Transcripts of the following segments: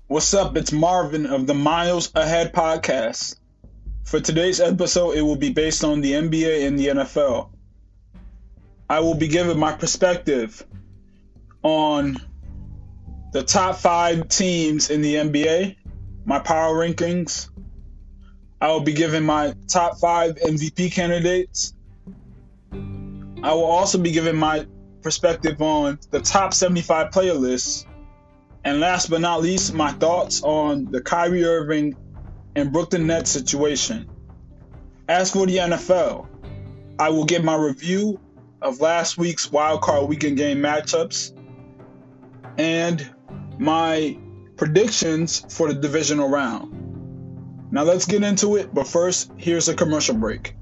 What's up? It's Marvin of the Miles Ahead podcast. For today's episode, it will be based on the NBA and the NFL. I will be giving my perspective on the top 5 teams in the NBA, my power rankings. I will be giving my top 5 MVP candidates. I will also be giving my perspective on the top 75 player lists. And last but not least, my thoughts on the Kyrie Irving and Brooklyn Nets situation. As for the NFL, I will give my review of last week's wildcard weekend game matchups and my predictions for the divisional round. Now let's get into it, but first, here's a commercial break.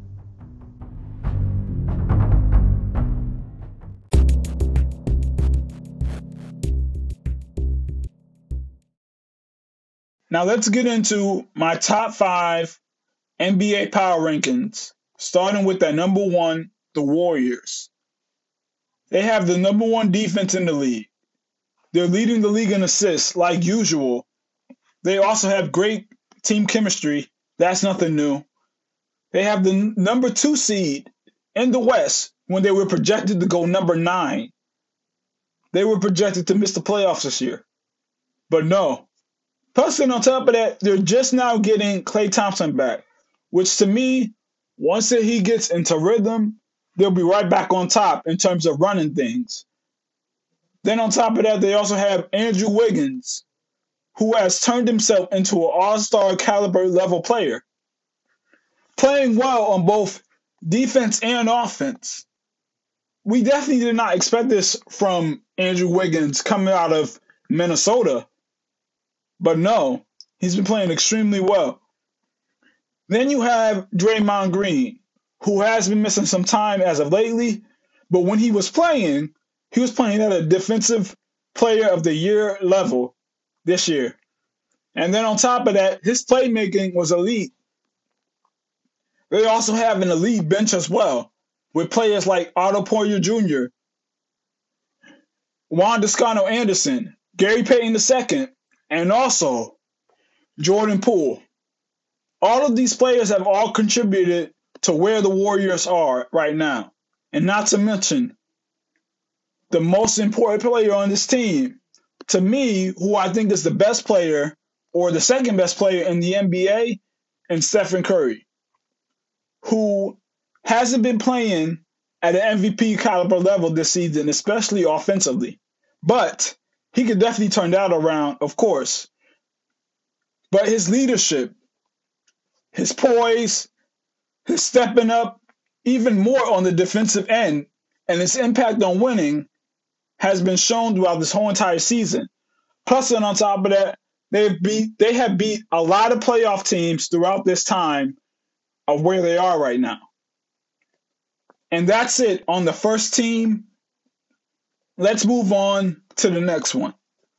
Now let's get into my top 5 NBA power rankings, starting with at number 1, the Warriors. They have the number 1 defense in the league. They're leading the league in assists like usual. They also have great team chemistry. That's nothing new. They have the number 2 seed in the West when they were projected to go number 9. They were projected to miss the playoffs this year. But no. Plus, and on top of that, they're just now getting Klay Thompson back, which to me, once he gets into rhythm, they'll be right back on top in terms of running things. Then on top of that, they also have Andrew Wiggins, who has turned himself into an all-star caliber level player, playing well on both defense and offense. We definitely did not expect this from Andrew Wiggins coming out of Minnesota. But no, he's been playing extremely well. Then you have Draymond Green, who has been missing some time as of lately, but when he was playing at a defensive player of the year level this year. And then on top of that, his playmaking was elite. They also have an elite bench as well, with players like Otto Porter Jr., Juan Toscano Anderson, Gary Payton II, and also Jordan Poole. All of these players have all contributed to where the Warriors are right now. And not to mention, the most important player on this team, to me, who I think is the best player or the second best player in the NBA, and Stephen Curry, who hasn't been playing at an MVP caliber level this season, especially offensively. But he could definitely turn that around, of course. But his leadership, his poise, his stepping up even more on the defensive end, and his impact on winning has been shown throughout this whole entire season. Plus, and on top of that, they have beat a lot of playoff teams throughout this time of where they are right now. And that's it on the first team. Let's move on to the next one.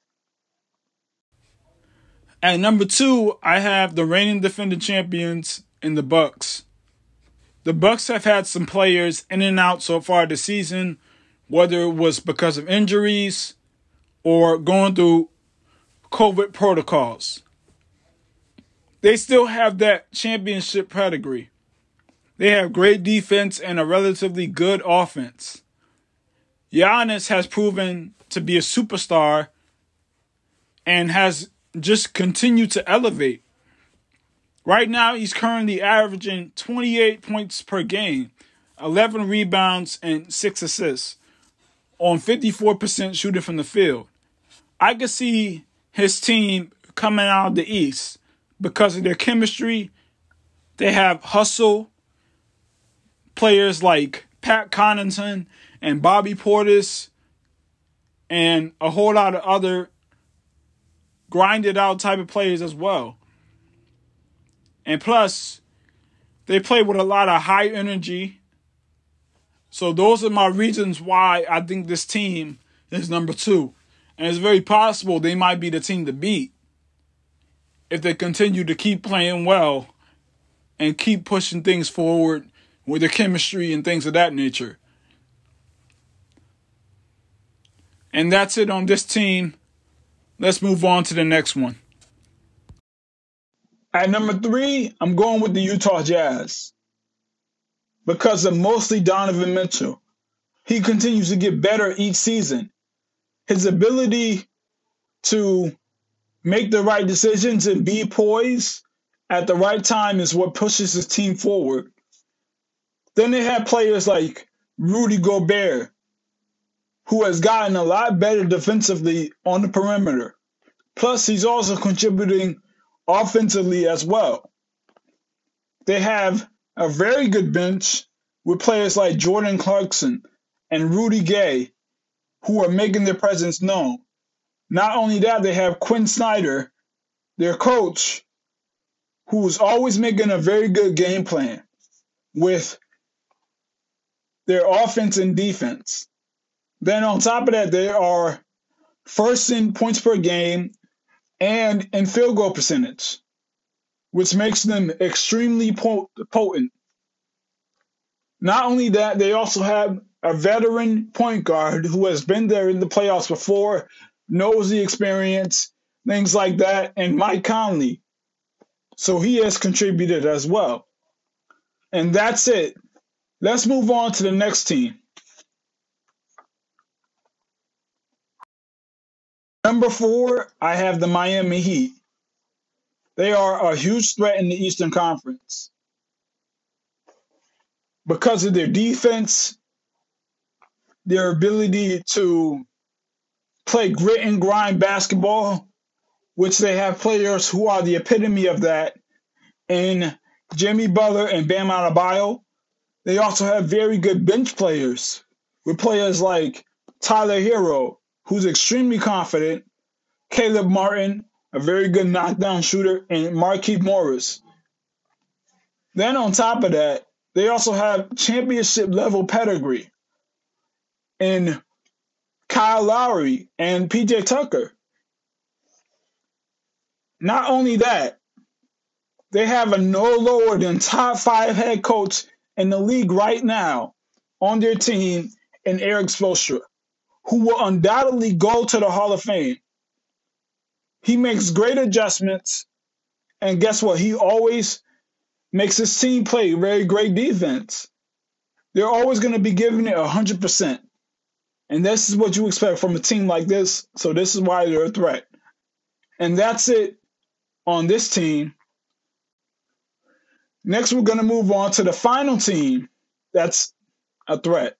At number 2, I have the reigning defending champions in the Bucks. The Bucks have had some players in and out so far this season, whether it was because of injuries or going through COVID protocols. They still have that championship pedigree. They have great defense and a relatively good offense. Giannis has proven to be a superstar and has just continued to elevate. Right now, he's currently averaging 28 points per game, 11 rebounds, and 6 assists on 54% shooting from the field. I could see his team coming out of the East because of their chemistry. They have hustle, players like Pat Connaughton and Bobby Portis, and a whole lot of other grinded out type of players as well. And plus, they play with a lot of high energy. So those are my reasons why I think this team is number 2. And it's very possible they might be the team to beat if they continue to keep playing well and keep pushing things forward with their chemistry and things of that nature. And that's it on this team. Let's move on to the next one. At number 3, I'm going with the Utah Jazz because of mostly Donovan Mitchell. He continues to get better each season. His ability to make the right decisions and be poised at the right time is what pushes his team forward. Then they have players like Rudy Gobert, who has gotten a lot better defensively on the perimeter. Plus, he's also contributing offensively as well. They have a very good bench with players like Jordan Clarkson and Rudy Gay, who are making their presence known. Not only that, they have Quinn Snyder, their coach, who's always making a very good game plan with their offense and defense. Then on top of that, they are first in points per game and in field goal percentage, which makes them extremely potent. Not only that, they also have a veteran point guard who has been there in the playoffs before, knows the experience, things like that, and Mike Conley. So he has contributed as well. And that's it. Let's move on to the next team. Number 4, I have the Miami Heat. They are a huge threat in the Eastern Conference because of their defense, their ability to play grit and grind basketball, which they have players who are the epitome of that in Jimmy Butler and Bam Adebayo. They also have very good bench players with players like Tyler Hero, who's extremely confident, Caleb Martin, a very good knockdown shooter, and Markieff Morris. Then on top of that, they also have championship level pedigree in Kyle Lowry and PJ Tucker. Not only that, they have a no lower than top 5 head coach in the league right now on their team in Erik Spoelstra, who will undoubtedly go to the Hall of Fame. He makes great adjustments, and guess what? He always makes his team play very great defense. They're always going to be giving it 100%. And this is what you expect from a team like this, so this is why they're a threat. And that's it on this team. Next, we're going to move on to the final team that's a threat.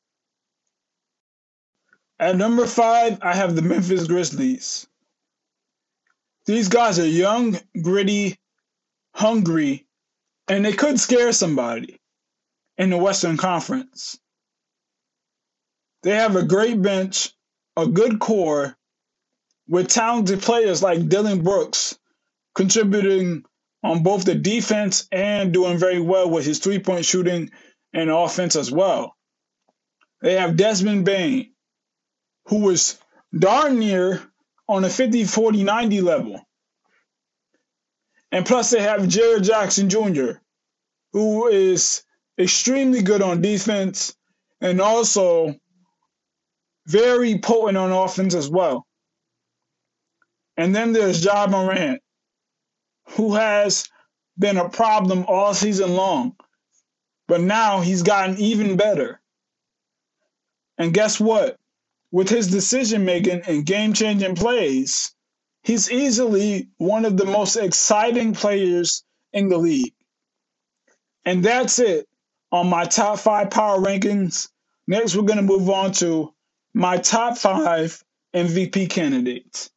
At number 5, I have the Memphis Grizzlies. These guys are young, gritty, hungry, and they could scare somebody in the Western Conference. They have a great bench, a good core, with talented players like Dillon Brooks contributing on both the defense and doing very well with his three-point shooting and offense as well. They have Desmond Bane, who was darn near on a 50-40-90 level. And plus they have Jared Jackson Jr., who is extremely good on defense and also very potent on offense as well. And then there's Ja Morant, who has been a problem all season long, but now he's gotten even better. And guess what? With his decision-making and game-changing plays, he's easily one of the most exciting players in the league. And that's it on my top 5 power rankings. Next, we're going to move on to my top 5 MVP candidates.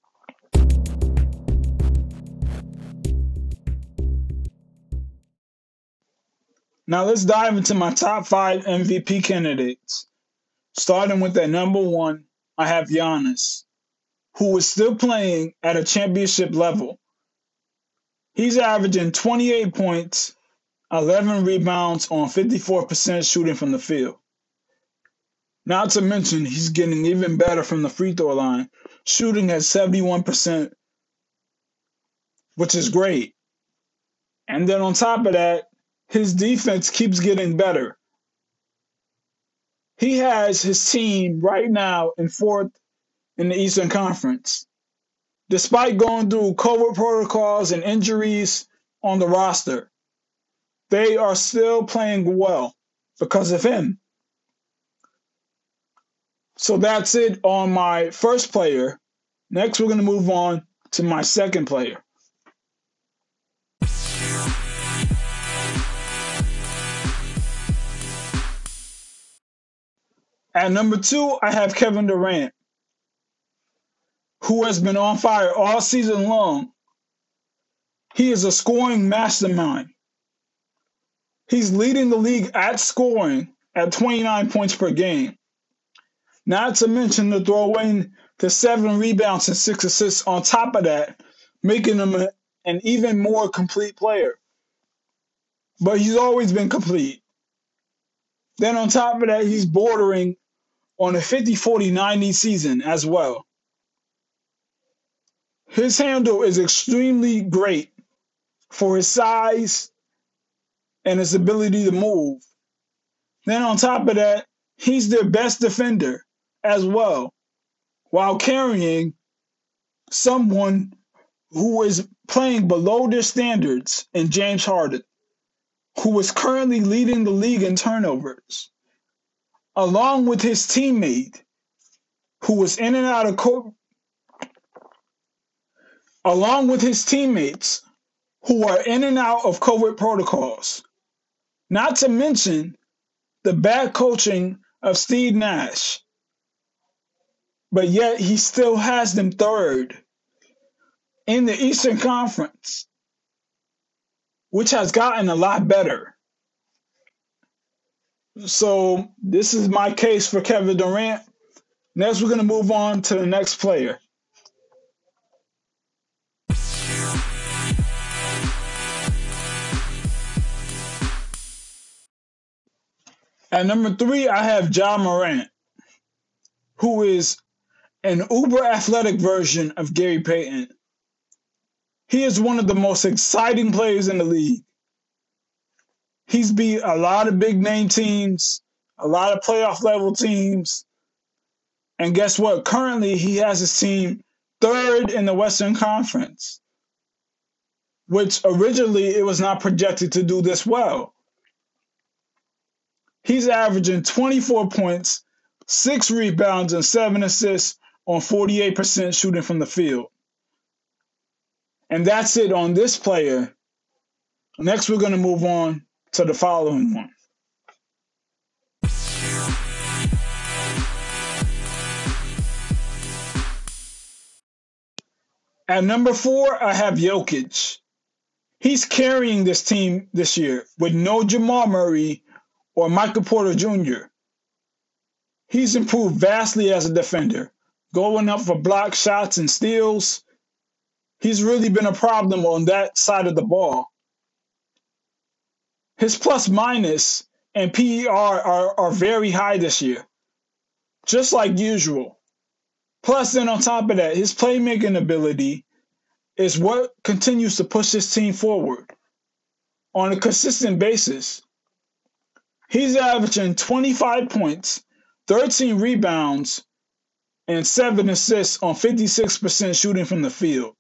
Now let's dive into my top 5 MVP candidates. Starting with at number 1, I have Giannis, who is still playing at a championship level. He's averaging 28 points, 11 rebounds on 54% shooting from the field. Not to mention, he's getting even better from the free throw line, shooting at 71%, which is great. And then on top of that, his defense keeps getting better. He has his team right now in 4th in the Eastern Conference. Despite going through COVID protocols and injuries on the roster, they are still playing well because of him. So that's it on my first player. Next, we're going to move on to my second player. At number 2, I have Kevin Durant, who has been on fire all season long. He is a scoring mastermind. He's leading the league at scoring at 29 points per game. Not to mention the throw in the 7 rebounds and 6 assists on top of that, making him an even more complete player. But he's always been complete. Then on top of that, he's bordering on a 50-40-90 season as well. His handle is extremely great for his size and his ability to move. Then on top of that, he's their best defender as well, while carrying someone who is playing below their standards in James Harden, who is currently leading the league in turnovers, along with his teammate, who was in and out of along with his teammates who are in and out of COVID protocols. Not to mention the bad coaching of Steve Nash. But yet he still has them third in the Eastern Conference, which has gotten a lot better. So this is my case for Kevin Durant. Next, we're going to move on to the next player. At number 3, I have Ja Morant, who is an uber athletic version of Gary Payton. He is one of the most exciting players in the league. He's beat a lot of big name teams, a lot of playoff level teams. And guess what? Currently, he has his team third in the Western Conference, which originally it was not projected to do this well. He's averaging 24 points, 6 rebounds, and 7 assists on 48% shooting from the field. And that's it on this player. Next, we're going to move on to the following one. At number 4, I have Jokic. He's carrying this team this year with no Jamal Murray or Michael Porter Jr. He's improved vastly as a defender, going up for block shots and steals. He's really been a problem on that side of the ball. His plus minus and PER are very high this year, just like usual. Plus, then on top of that, his playmaking ability is what continues to push his team forward on a consistent basis. He's averaging 25 points, 13 rebounds, and 7 assists on 56% shooting from the field.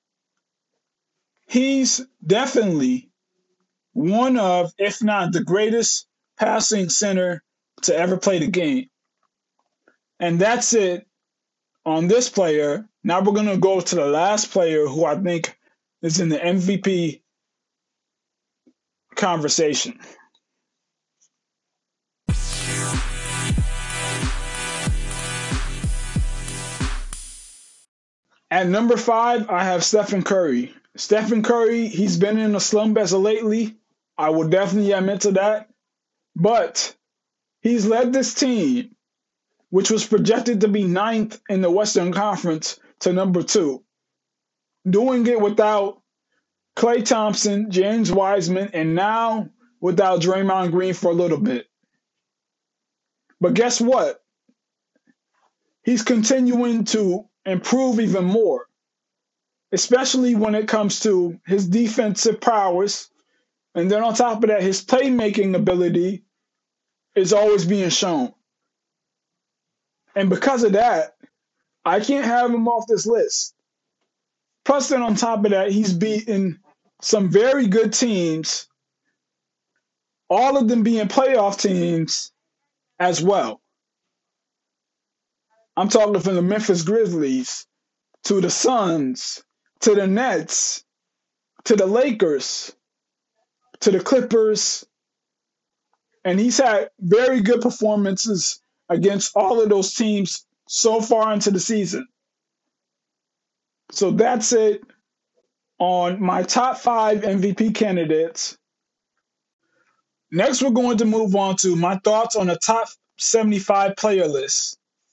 He's definitely one of, if not the greatest passing center to ever play the game. And that's it on this player. Now we're going to go to the last player who I think is in the MVP conversation. At number 5, I have Stephen Curry. Stephen Curry, he's been in a slump as of lately. I will definitely admit to that. But he's led this team, which was projected to be 9th in the Western Conference, to number 2. Doing it without Klay Thompson, James Wiseman, and now without Draymond Green for a little bit. But guess what? He's continuing to improve even more, especially when it comes to his defensive prowess. And then on top of that, his playmaking ability is always being shown. And because of that, I can't have him off this list. Plus, then on top of that, he's beaten some very good teams, all of them being playoff teams as well. I'm talking from the Memphis Grizzlies to the Suns to the Nets to the Lakers to the Clippers. And he's had very good performances against all of those teams so far into the season. So that's it on my top 5 MVP candidates. Next, we're going to move on to my thoughts on the top 75 player list.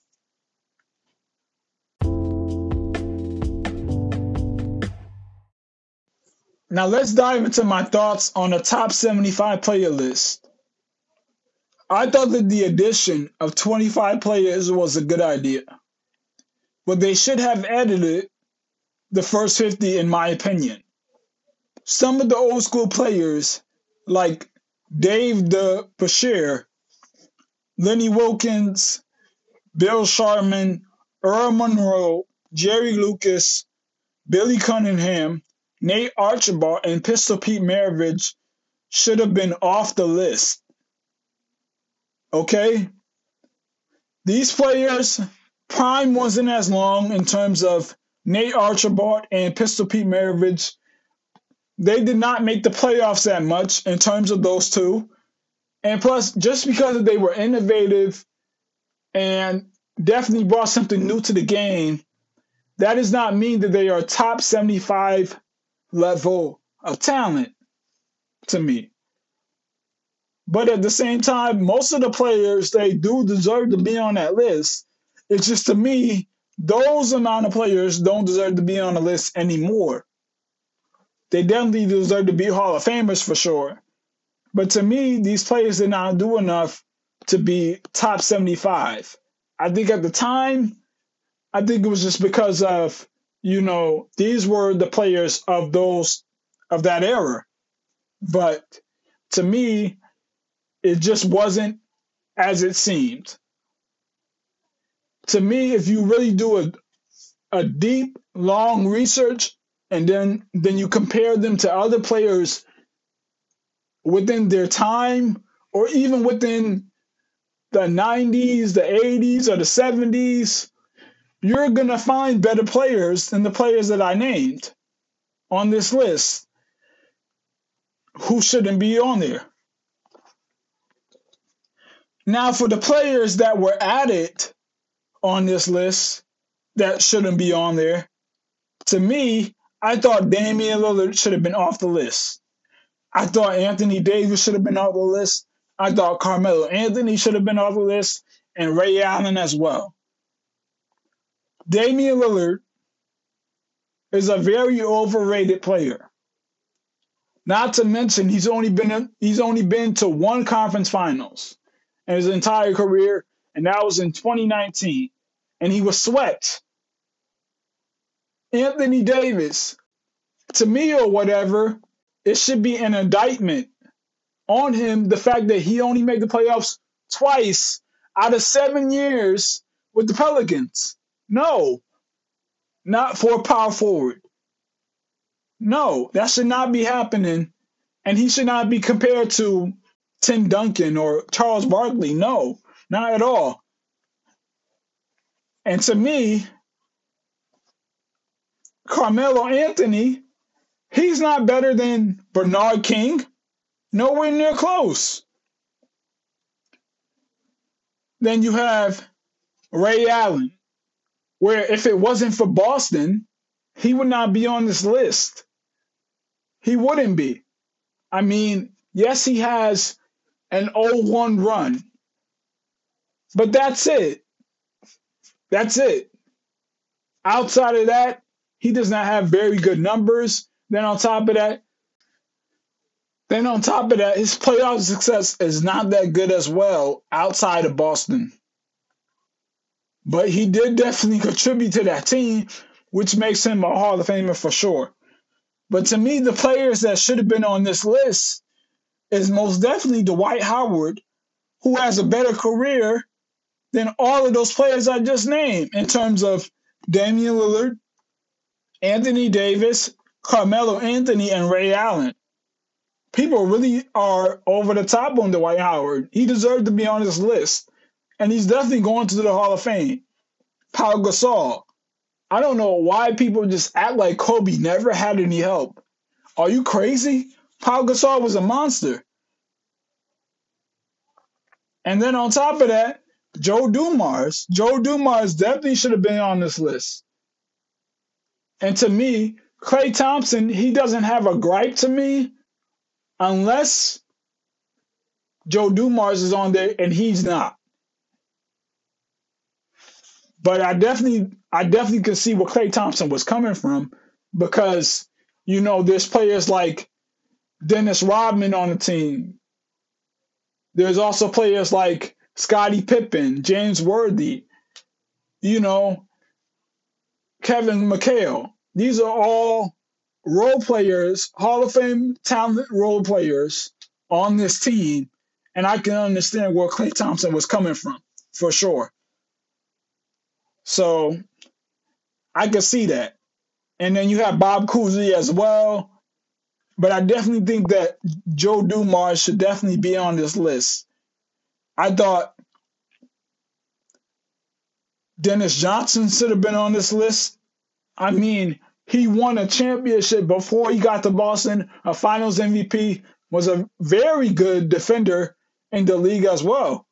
Now, let's dive into my thoughts on the top 75 player list. I thought that the addition of 25 players was a good idea, but they should have edited the first 50 in my opinion. Some of the old school players like Dave DeBusschere, Lenny Wilkens, Bill Sharman, Earl Monroe, Jerry Lucas, Billy Cunningham, Nate Archibald, and Pistol Pete Maravich should have been off the list. Okay? These players, prime wasn't as long in terms of Nate Archibald and Pistol Pete Maravich. They did not make the playoffs that much in terms of those two. And plus, just because they were innovative and definitely brought something new to the game, that does not mean that they are top 75 level of talent to me. But at the same time, most of the players, they do deserve to be on that list. It's just, to me, those amount of players don't deserve to be on the list anymore. They definitely deserve to be Hall of Famers for sure. But to me, these players did not do enough to be top 75. I think at the time, I think it was just because of, these were the players of that era. But to me, it just wasn't as it seemed. To me, if you really do a deep, long research and then you compare them to other players within their time or even within the 90s, the 80s, or the 70s, you're going to find better players than the players that I named on this list who shouldn't be on there. Now, for the players that were added on this list that shouldn't be on there, to me, I thought Damian Lillard should have been off the list. I thought Anthony Davis should have been off the list. I thought Carmelo Anthony should have been off the list, and Ray Allen as well. Damian Lillard is a very overrated player. Not to mention, he's only been to one conference finals in his entire career, and that was in 2019, and he was swept. Anthony Davis, to me or whatever, it should be an indictment on him, the fact that he only made the playoffs twice out of 7 years with the Pelicans. No, not for a power forward. No, that should not be happening, and he should not be compared to Tim Duncan or Charles Barkley. No, not at all. And to me, Carmelo Anthony, he's not better than Bernard King. Nowhere near close. Then you have Ray Allen, where if it wasn't for Boston, he would not be on this list. He wouldn't be. I mean, yes, he has an 0-1 run, but that's it. That's it. Outside of that, he does not have very good numbers. Then on top of that, his playoff success is not that good as well outside of Boston. But he did definitely contribute to that team, which makes him a Hall of Famer for sure. But to me, the players that should have been on this list is most definitely Dwight Howard, who has a better career than all of those players I just named in terms of Damian Lillard, Anthony Davis, Carmelo Anthony, and Ray Allen. People really are over the top on Dwight Howard. He deserved to be on this list, and he's definitely going to the Hall of Fame. Pau Gasol. I don't know why people just act like Kobe never had any help. Are you crazy? Pau Gasol was a monster. And then on top of that, Joe Dumars. Joe Dumars definitely should have been on this list. And to me, Klay Thompson, he doesn't have a gripe to me unless Joe Dumars is on there and he's not. But I definitely could see where Klay Thompson was coming from because, there's players like Dennis Rodman on the team. There's also players like Scottie Pippen, James Worthy, Kevin McHale. These are all role players, Hall of Fame talent role players on this team, and I can understand where Klay Thompson was coming from, for sure. So I can see that. And then you have Bob Cousy as well. But I definitely think that Joe Dumars should definitely be on this list. I thought Dennis Johnson should have been on this list. I mean, he won a championship before he got to Boston, a finals MVP, was a very good defender in the league as well.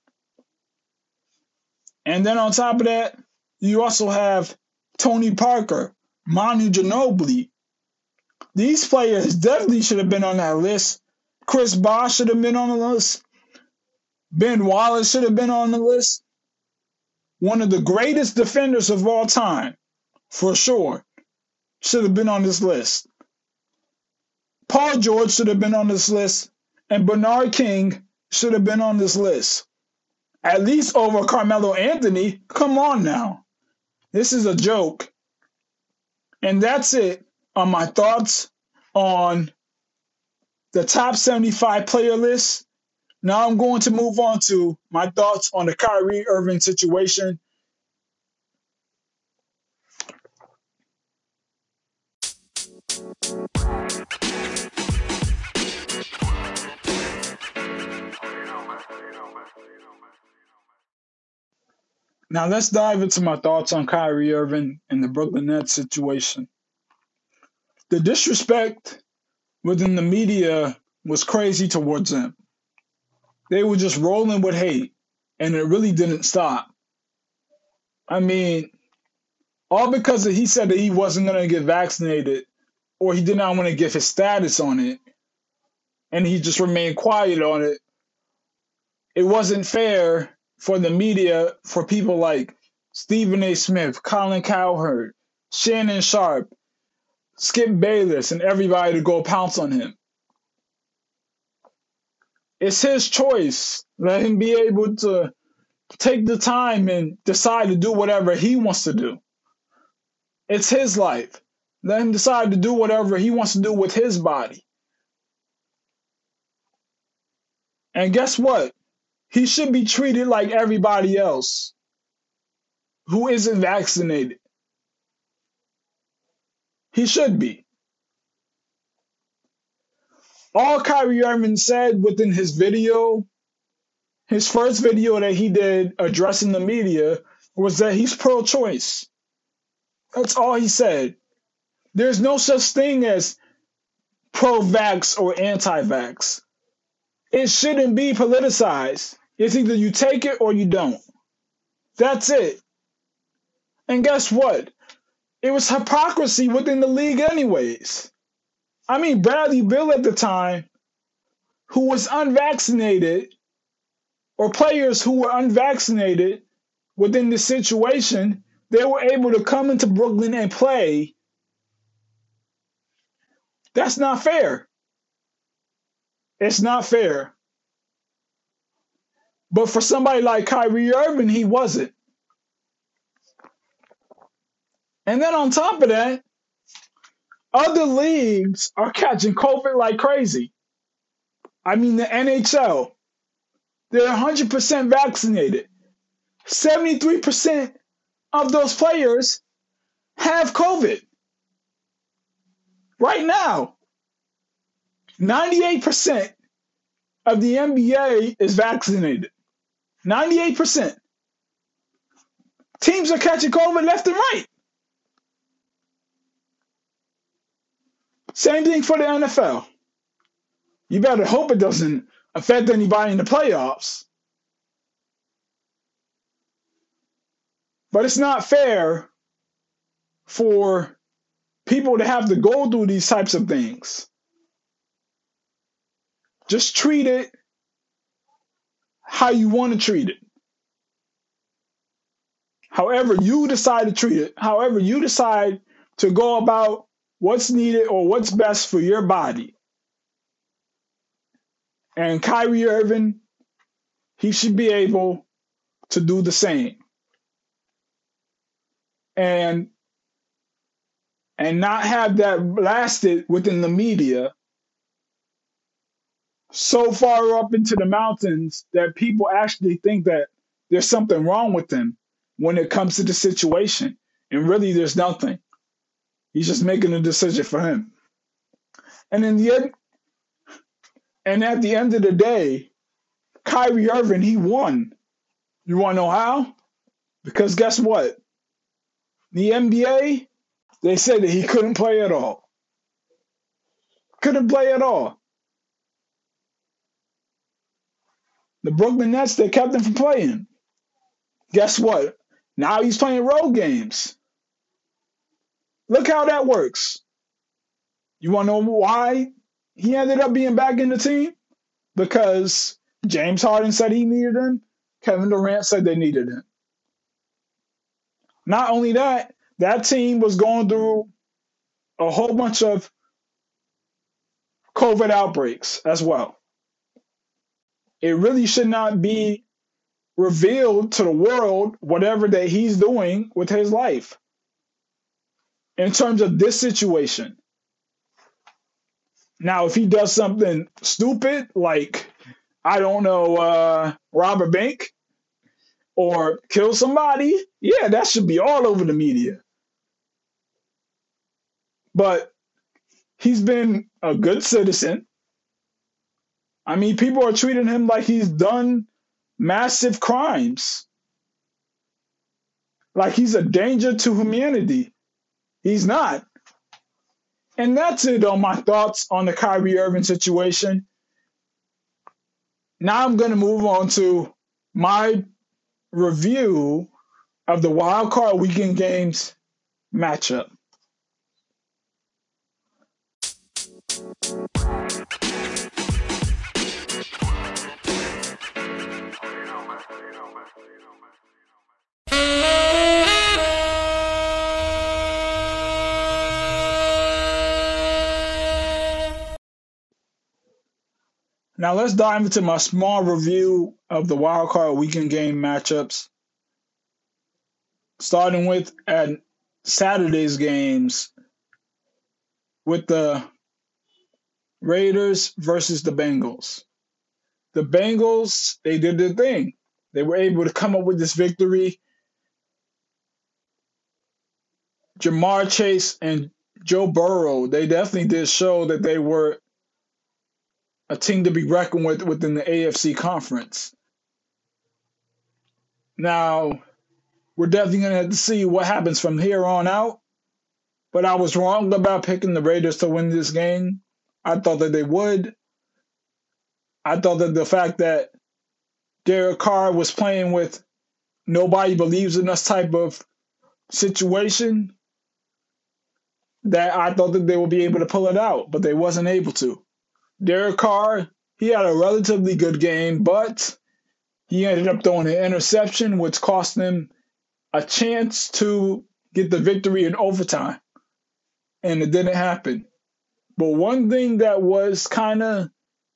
And then on top of that, you also have Tony Parker, Manu Ginobili. These players definitely should have been on that list. Chris Bosh should have been on the list. Ben Wallace should have been on the list. One of the greatest defenders of all time, for sure, should have been on this list. Paul George should have been on this list, and Bernard King should have been on this list. At least over Carmelo Anthony. Come on now. This is a joke. And that's it on my thoughts on the top 75 player list. Now I'm going to move on to my thoughts on the Kyrie Irving situation. Now let's dive into my thoughts on Kyrie Irving and the Brooklyn Nets situation. The disrespect within the media was crazy towards him. They were just rolling with hate, and it really didn't stop. I mean, all because he said that he wasn't going to get vaccinated or he did not want to give his status on it, and he just remained quiet on it. It wasn't fair for the media, for people like Stephen A. Smith, Colin Cowherd, Shannon Sharp, Skip Bayless, and everybody to go pounce on him. It's his choice. Let him be able to take the time and decide to do whatever he wants to do. It's his life. Let him decide to do whatever he wants to do with his body. And guess what? He should be treated like everybody else who isn't vaccinated. He should be. All Kyrie Irving said within his video, his first video that he did addressing the media, was that he's pro-choice. That's all he said. There's no such thing as pro-vax or anti-vax. It shouldn't be politicized. It's either you take it or you don't. That's it. And guess what? It was hypocrisy within the league anyways. I mean, Bradley Beal at the time, who was unvaccinated, or players who were unvaccinated within the situation, they were able to come into Brooklyn and play. That's not fair. It's not fair. But for somebody like Kyrie Irving, he wasn't. And then on top of that, other leagues are catching COVID like crazy. I mean, the NHL, they're 100% vaccinated. 73% of those players have COVID. Right now, 98% of the NBA is vaccinated. 98%. Teams are catching COVID left and right. Same thing for the NFL. You better hope it doesn't affect anybody in the playoffs. But it's not fair for people to have to go through these types of things. Just treat it how you want to treat it. However you decide to treat it, however you decide to go about what's needed or what's best for your body. And Kyrie Irving, he should be able to do the same. And not have that blasted within the media so far up into the mountains that people actually think that there's something wrong with him when it comes to the situation. And really, there's nothing. He's just making a decision for him. And in the end, and at the end of the day, Kyrie Irving, he won. You want to know how? Because guess what? The NBA, they said that he couldn't play at all. Couldn't play at all. The Brooklyn Nets, they kept him from playing. Guess what? Now he's playing road games. Look how that works. You want to know why he ended up being back in the team? Because James Harden said he needed him. Kevin Durant said they needed him. Not only that, that team was going through a whole bunch of COVID outbreaks as well. It really should not be revealed to the world whatever that he's doing with his life in terms of this situation. Now, if he does something stupid, like, I don't know, rob a bank or kill somebody, yeah, that should be all over the media. But he's been a good citizen. I mean, people are treating him like he's done massive crimes. Like he's a danger to humanity. He's not. And that's it on my thoughts on the Kyrie Irving situation. Now I'm going to move on to my review of the Wild Card Weekend Games matchup. Now let's dive into my small review of the Wild Card Weekend Game matchups. Starting with at Saturday's games with the Raiders versus the Bengals. The Bengals, they did their thing. They were able to come up with this victory. Jamar Chase and Joe Burrow, they definitely did show that they were a team to be reckoned with within the AFC conference. Now, we're definitely going to have to see what happens from here on out. But I was wrong about picking the Raiders to win this game. I thought that they would. I thought that the fact that Derek Carr was playing with nobody believes in us type of situation, that I thought that they would be able to pull it out, but they wasn't able to. Derek Carr, he had a relatively good game, but he ended up throwing an interception, which cost them a chance to get the victory in overtime. And it didn't happen. But one thing that was kind of,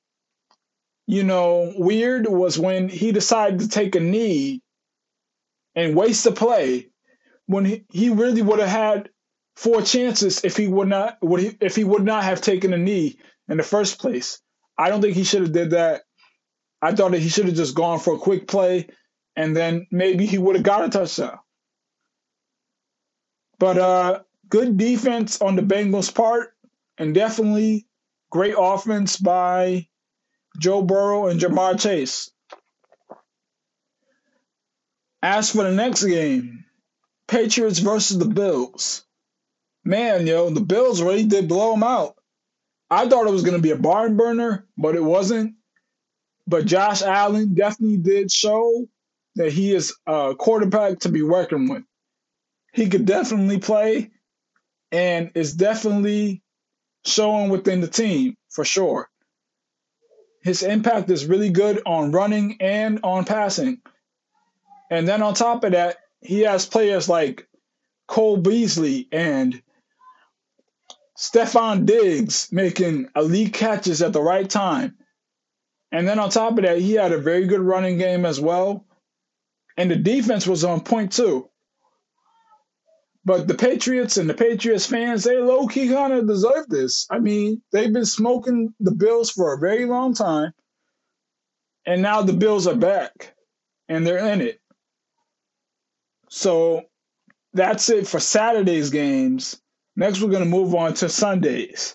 weird was when he decided to take a knee and waste a play when he really would have had 4 chances if he would not have taken a knee in the first place. I don't think he should have did that. I thought that he should have just gone for a quick play and then maybe he would have got a touchdown. But good defense on the Bengals' part. and definitely great offense by Joe Burrow and Jamar Chase. As for the next game, Patriots versus the Bills. Man, the Bills really did blow them out. I thought it was going to be a barn burner, but it wasn't. But Josh Allen definitely did show that he is a quarterback to be working with. He could definitely play and is definitely showing within the team for sure. His impact is really good on running and on passing. And then on top of that, he has players like Cole Beasley and Stephon Diggs making elite catches at the right time. And then on top of that, he had a very good running game as well. And the defense was on point too. But the Patriots and the Patriots fans, they low key kind of deserve this. I mean, they've been smoking the Bills for a very long time. And now the Bills are back and they're in it. So that's it for Saturday's games. Next, we're going to move on to Sundays.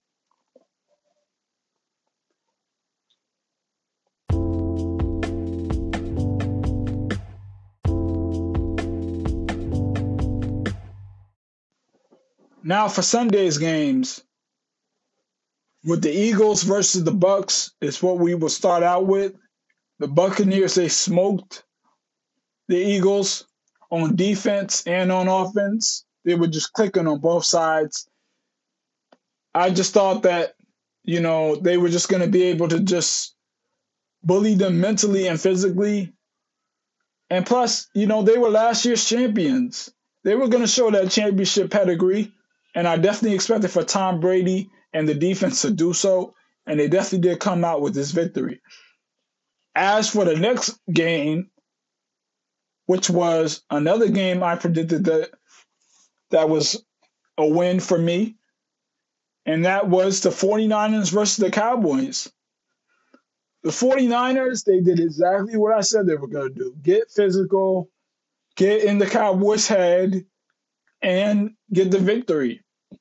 Now for Sunday's games, with the Eagles versus the Bucks is what we will start out with. The Buccaneers, they smoked the Eagles on defense and on offense. They were just clicking on both sides. I just thought that, they were just going to be able to just bully them mentally and physically. And plus, they were last year's champions. They were going to show that championship pedigree. And I definitely expected for Tom Brady and the defense to do so. And they definitely did come out with this victory. As for the next game, which was another game I predicted that was a win for me, and that was the 49ers versus the Cowboys. The 49ers, they did exactly what I said they were going to do. Get physical, get in the Cowboys' head, and get the victory.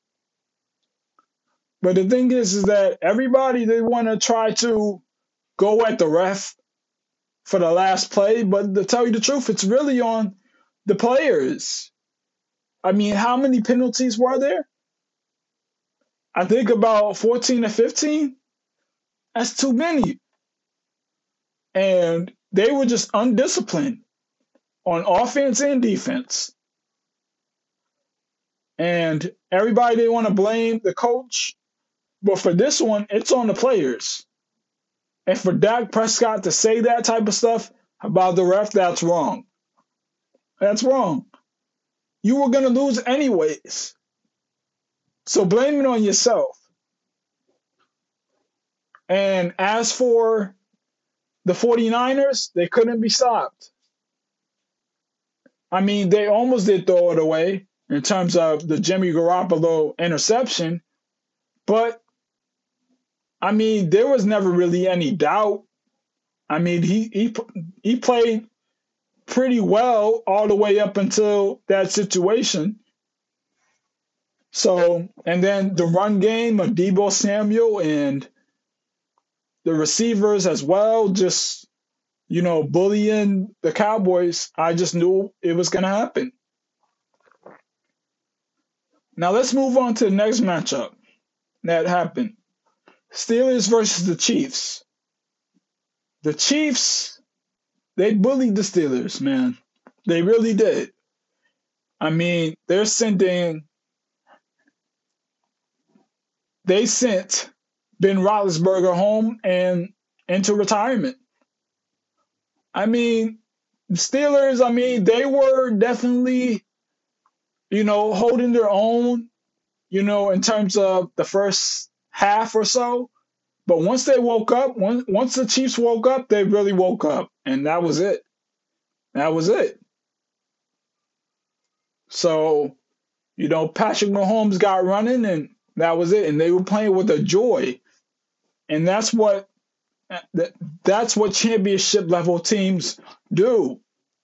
But the thing is that everybody, they want to try to go at the ref for the last play, but to tell you the truth, it's really on the players. I mean, how many penalties were there? I think about 14 or 15. That's too many. And they were just undisciplined on offense and defense. And everybody, they want to blame the coach. But for this one, it's on the players. And for Dak Prescott to say that type of stuff about the ref, that's wrong. That's wrong. You were going to lose anyways. So blame it on yourself. And as for the 49ers, they couldn't be stopped. I mean, they almost did throw it away in terms of the Jimmy Garoppolo interception. But, I mean, there was never really any doubt. I mean, he played pretty well all the way up until that situation. So, and then the run game of Deebo Samuel and the receivers as well, just, bullying the Cowboys, I just knew it was going to happen. Now let's move on to the next matchup that happened. Steelers versus the Chiefs. The Chiefs, they bullied the Steelers, man. They really did. I mean, they sent Ben Roethlisberger home and into retirement. I mean, the Steelers, they were definitely, holding their own, in terms of the first half or so. But once they woke up, once the Chiefs woke up, they really woke up. And that was it. That was it. So, Patrick Mahomes got running and that was it. And they were playing with a joy. And that's what championship level teams do.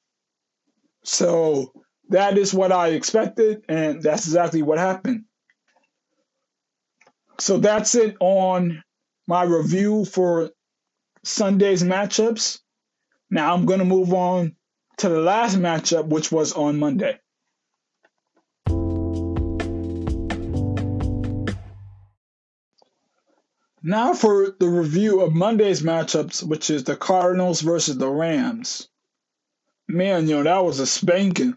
So that is what I expected, and that's exactly what happened. So that's it on my review for Sunday's matchups. Now I'm going to move on to the last matchup, which was on Monday. Now for the review of Monday's matchups, which is the Cardinals versus the Rams. Man, that was a spanking.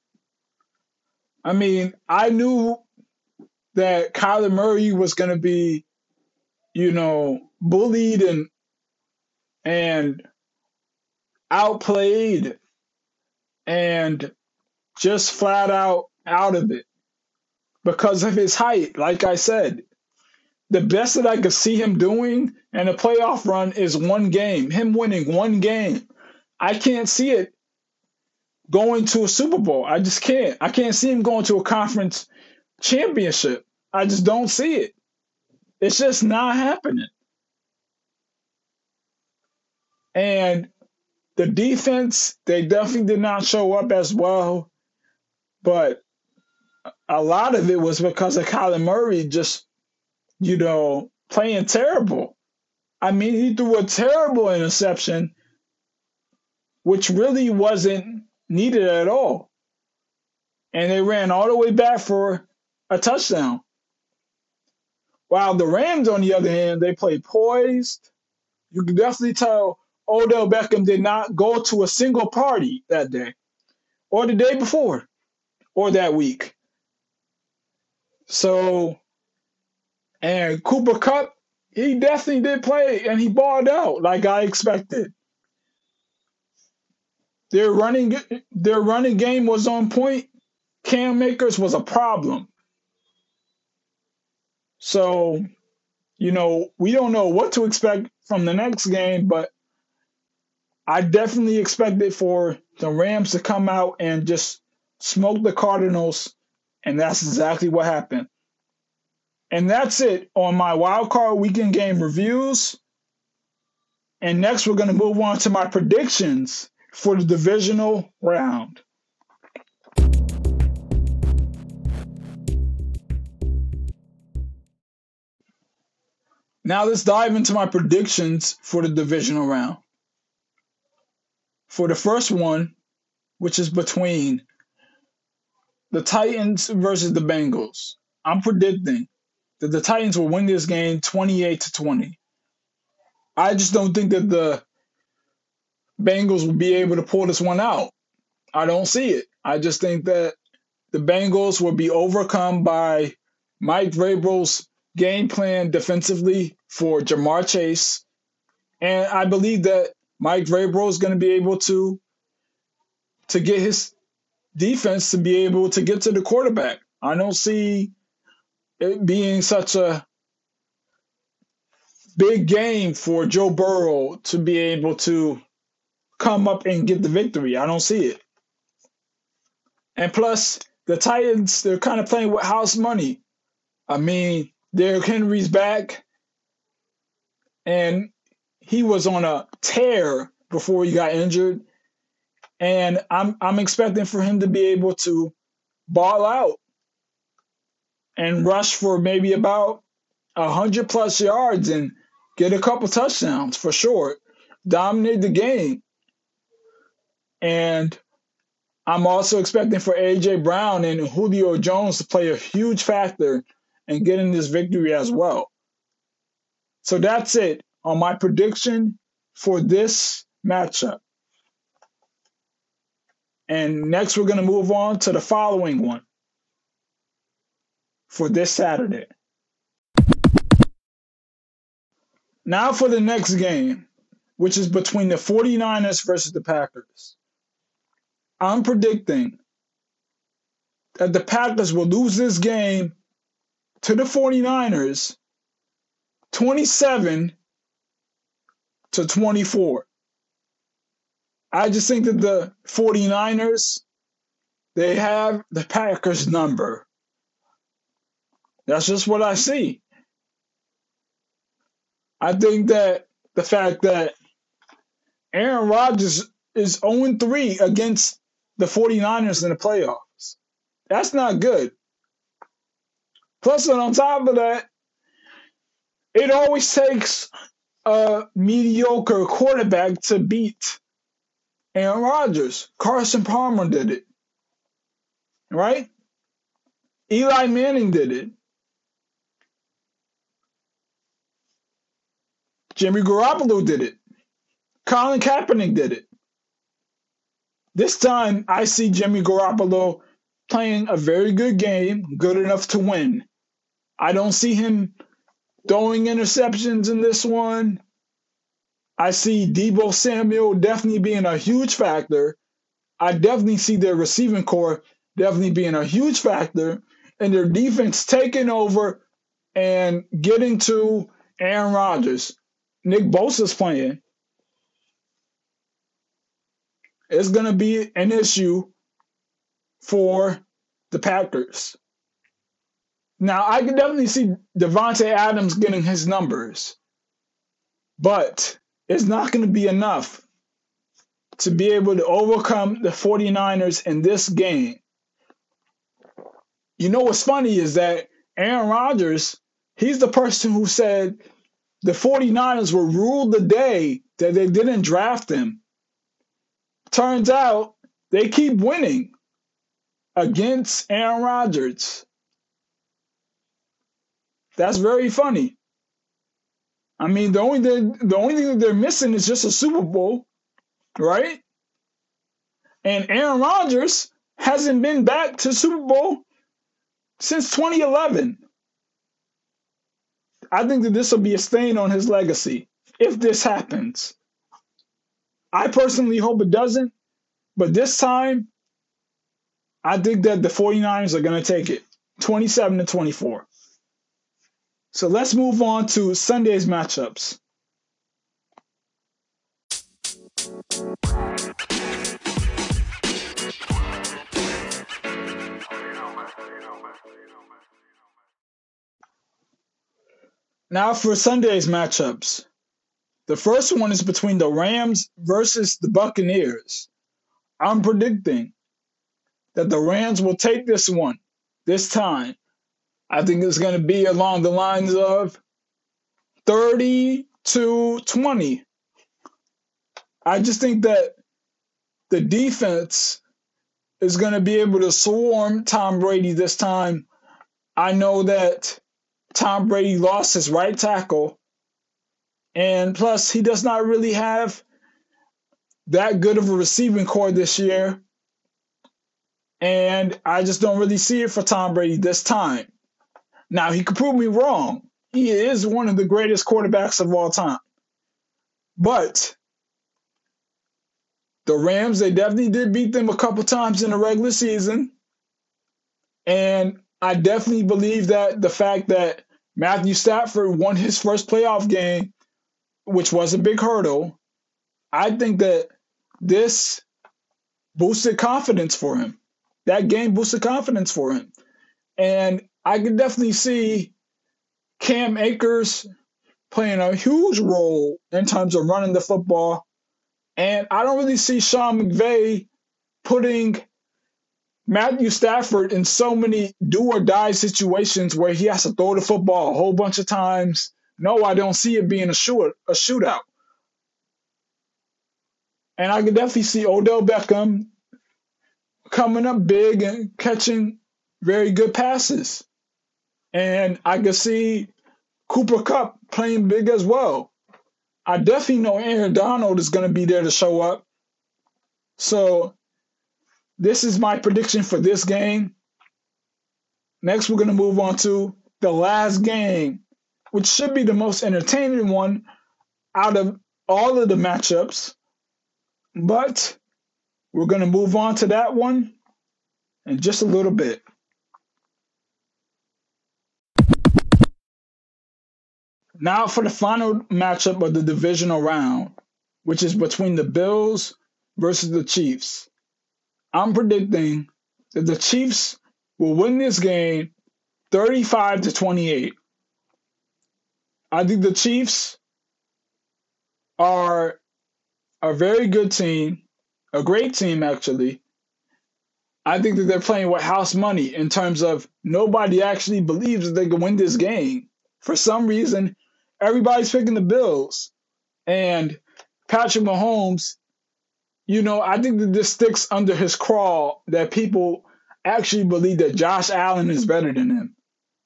I mean, I knew that Kyler Murray was going to be, bullied and outplayed and just flat out of it because of his height. Like I said, the best that I could see him doing in a playoff run is one game, him winning one game. I can't see it going to a Super Bowl. I just can't. I can't see him going to a conference championship. I just don't see it. It's just not happening. And the defense, they definitely did not show up as well. But a lot of it was because of Kyler Murray just, playing terrible. I mean, he threw a terrible interception, which really wasn't needed at all. And they ran all the way back for a touchdown. While the Rams, on the other hand, they played poised. You can definitely tell Odell Beckham did not go to a single party that day, or the day before, or that week. So, and Cooper Kupp, he definitely did play, and he balled out like I expected. Their running game was on point. Cam Akers was a problem. So, we don't know what to expect from the next game, but I definitely expected for the Rams to come out and just smoke the Cardinals, and that's exactly what happened. And that's it on my wildcard weekend game reviews. And next, we're going to move on to my predictions for the divisional round. Now let's dive into my predictions for the divisional round. For the first one, which is between the Titans versus the Bengals, I'm predicting that the Titans will win this game 28-20. I just don't think that the Bengals will be able to pull this one out. I don't see it. I just think that the Bengals will be overcome by Mike Vrabel's game plan defensively for Ja'Marr Chase. And I believe that Mike Vrabel is going to be able to get his defense to be able to get to the quarterback. I don't see it being such a big game for Joe Burrow to be able to come up and get the victory. I don't see it. And plus, the Titans, they're kind of playing with house money. I mean, Derrick Henry's back, and he was on a tear before he got injured. And I'm expecting for him to be able to ball out and rush for maybe about 100+ yards and get a couple touchdowns for sure. Dominate the game. And I'm also expecting for A.J. Brown and Julio Jones to play a huge factor in getting this victory as well. So that's it on my prediction for this matchup. And next we're going to move on to the following one for this Saturday. Now for the next game, which is between the 49ers versus the Packers. I'm predicting that the Packers will lose this game to the 49ers 27-24. I just think that the 49ers, they have the Packers number. That's just what I see. I think that the fact that Aaron Rodgers is 0-3 against the 49ers in the playoffs, that's not good. Plus, on top of that, It always takes a mediocre quarterback to beat Aaron Rodgers. Carson Palmer did it, right? Eli Manning did it. Jimmy Garoppolo did it. Colin Kaepernick did it. This time, I see Jimmy Garoppolo playing a very good game, good enough to win. I don't see him throwing interceptions in this one. I see Deebo Samuel definitely being a huge factor. I definitely see their receiving core definitely being a huge factor, and their defense taking over and getting to Aaron Rodgers. Nick Bosa's playing. It's going to be an issue for the Packers. Now, I can definitely see Devontae Adams getting his numbers, but it's not going to be enough to be able to overcome the 49ers in this game. You know what's funny is that Aaron Rodgers, he's the person who said the 49ers were ruled the day that they didn't draft him. Turns out they keep winning against Aaron Rodgers. That's very funny. I mean, the only thing that they're missing is just a Super Bowl, right? And Aaron Rodgers hasn't been back to Super Bowl since 2011. I think that this will be a stain on his legacy if this happens. I personally hope it doesn't, but this time, I think that the 49ers are going to take it 27-24. So let's move on to Sunday's matchups. Now for Sunday's matchups. The first one is between the Rams versus the Buccaneers. I'm predicting that the Rams will take this one this time. I think it's going to be along the lines of 30-20. I just think that the defense is going to be able to swarm Tom Brady this time. I know that Tom Brady lost his right tackle, and plus he does not really have that good of a receiving core this year, and I just don't really see it for Tom Brady this time. Now, he could prove me wrong. He is one of the greatest quarterbacks of all time. But the Rams, they definitely did beat them a couple times in the regular season. And I definitely believe that the fact that Matthew Stafford won his first playoff game, which was a big hurdle, I think that this boosted confidence for him. That game boosted confidence for him. And I can definitely see Cam Akers playing a huge role in terms of running the football. And I don't really see Sean McVay putting Matthew Stafford in so many do-or-die situations where he has to throw the football a whole bunch of times. No, I don't see it being a shootout. And I can definitely see Odell Beckham coming up big and catching very good passes. And I can see Cooper Kupp playing big as well. I definitely know Aaron Donald is going to be there to show up. So this is my prediction for this game. Next, we're going to move on to the last game, which should be the most entertaining one out of all of the matchups. But we're going to move on to that one in just a little bit. Now for the final matchup of the divisional round, which is between the Bills versus the Chiefs. I'm predicting that the Chiefs will win this game 35-28. I think the Chiefs are a very good team, a great team actually. I think that they're playing with house money in terms of nobody actually believes that they can win this game. For some reason, everybody's picking the Bills. And Patrick Mahomes, I think that this sticks under his craw that people actually believe that Josh Allen is better than him.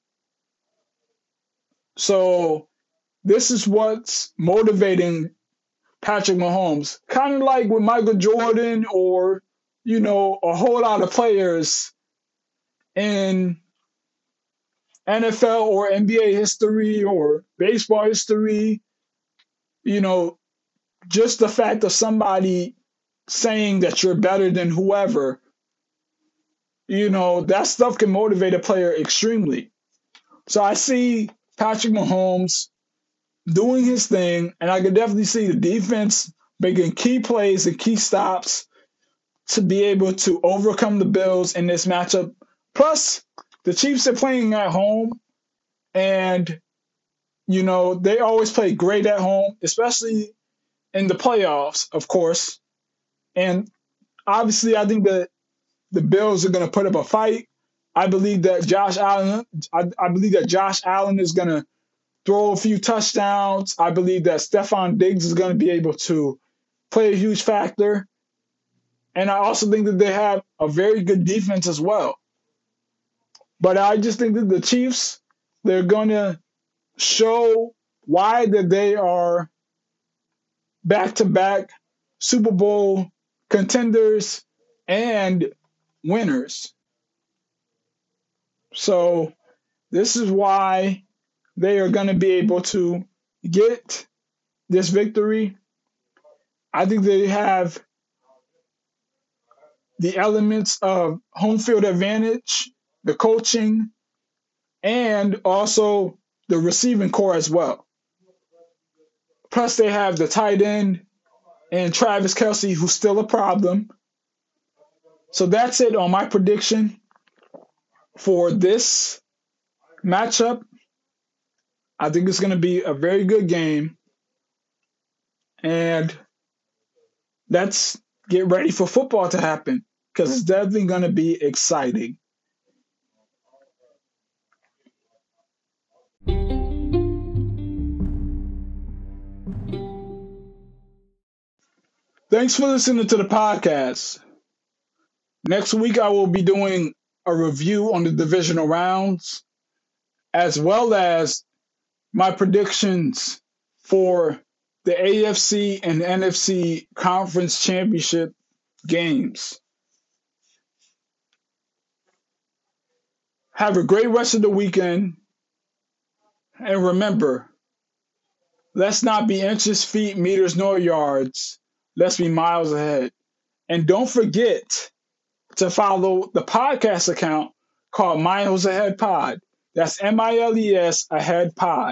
So this is what's motivating Patrick Mahomes. Kind of like with Michael Jordan or, a whole lot of players in NFL or NBA history or baseball history, just the fact of somebody saying that you're better than whoever, that stuff can motivate a player extremely. So I see Patrick Mahomes doing his thing, and I can definitely see the defense making key plays and key stops to be able to overcome the Bills in this matchup. Plus, the Chiefs are playing at home, and, they always play great at home, especially in the playoffs, of course. And obviously, I think that the Bills are going to put up a fight. I believe that Josh Allen is going to throw a few touchdowns. I believe that Stephon Diggs is going to be able to play a huge factor. And I also think that they have a very good defense as well. But I just think that the Chiefs, they're going to show why that they are back-to-back Super Bowl contenders and winners. So this is why they are going to be able to get this victory. I think they have the elements of home field advantage, the coaching, and also the receiving core as well. Plus, they have the tight end and Travis Kelce, who's still a problem. So that's it on my prediction for this matchup. I think it's going to be a very good game. And let's get ready for football to happen because it's definitely going to be exciting. Thanks for listening to the podcast. Next week, I will be doing a review on the divisional rounds, as well as my predictions for the AFC and NFC Conference Championship games. Have a great rest of the weekend. And remember, let's not be inches, feet, meters, nor yards. Let's be miles ahead. And don't forget to follow the podcast account called Miles Ahead Pod. That's MILES Ahead Pod.